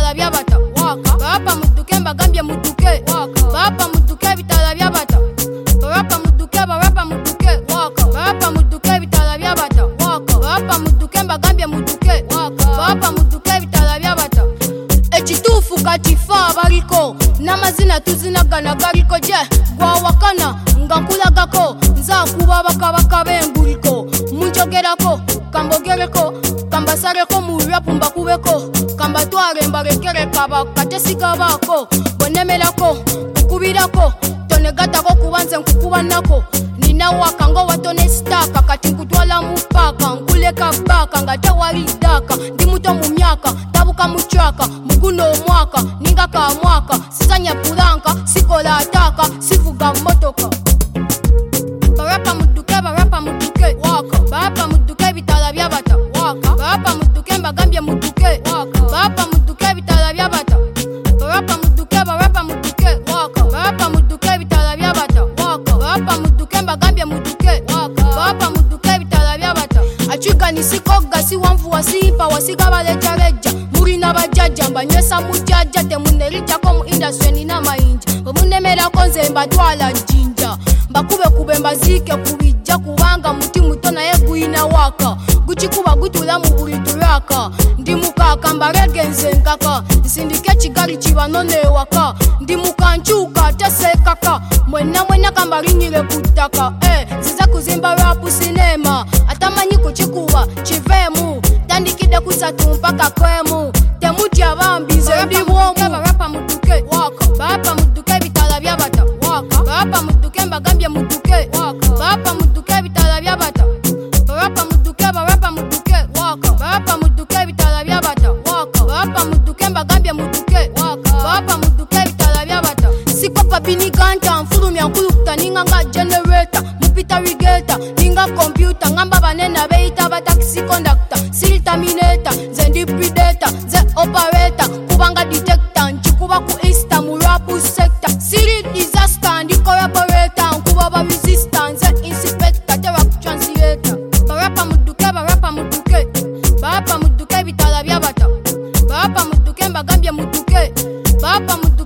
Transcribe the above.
bitala byabata waka barapa muduke mbagambye muduke waka barapa muduke bitala byabata barapa muduke waka barapa muduke bitala byabata waka barapa muduke mbagambye muduke waka barapa muduke bitala byabata ekitufu katifa bariko namazina tuzinagana gariko je gwa wakana ngankulagako nza kuba bakabaka benguliko munjogerako kambogereko kambasareko mu rap mbakubeko kambatware mbarekere kaba katesika bako bonemelako kubirako tonegatako kubanze nkukubanako nina wakango watone staka kati nkutwala mupaka nkuleka baka ngatawali daka ndi muto mu myaka tabuka muchaka muguno mwaka ninga ka mwaka sisanya puranka sikola ataka sivuga motoka barapa muduke waka barapa muduke bitala byabata waka barapa muduke mbagambye muduke waka barapa muduke bitala byabata barapa muduke waka barapa muduke bitala byabata waka barapa muduke mbagambye muduke waka barapa muduke bitala byabata achika nisikoga si wamvu wasipa wasiga balejareja muri nabajaja mbanywesa mujaja temunerija ko mu industry na mainja bamunemera konze mbatwala jinja mbakube mbazike kubijja kubanga muti mutona yeguina waka guchikuba gutula mu buri turaka ndi mukaka mbaregenze nkaka sindike chigari chibanone waka ndi mukanchuka tesekaka mwena kambarinyire kutaka ziza kuzimba rap cinema atamanyi kuchikuba chivemu tandikide kusatu mpaka kwemu temuti abambize ndi bwomu barapa muduke waka barapa muduke bitala byabata waka barapa muduke mbagambye muduke waka barapa muduke bitala byabata barapa muduke waka barapa muduke bitala byabata waka barapa muduke mbagambye muduke waka barapa muduke bitala byabata sikopa binikanta mfulumya nkulukuta ninga nga generator mupita rigeta ninga computer ngamba banena beita ba taxi conductor seal terminator zendi predator ze operator kubanga detector nchikuba ku easter mu rap sector siri disaster ndi collaborator nkuba ba resistance inspector terror translator barapa muduke barapa muduke bitala byabata barapa muduke mbagambye muduke barapa muduke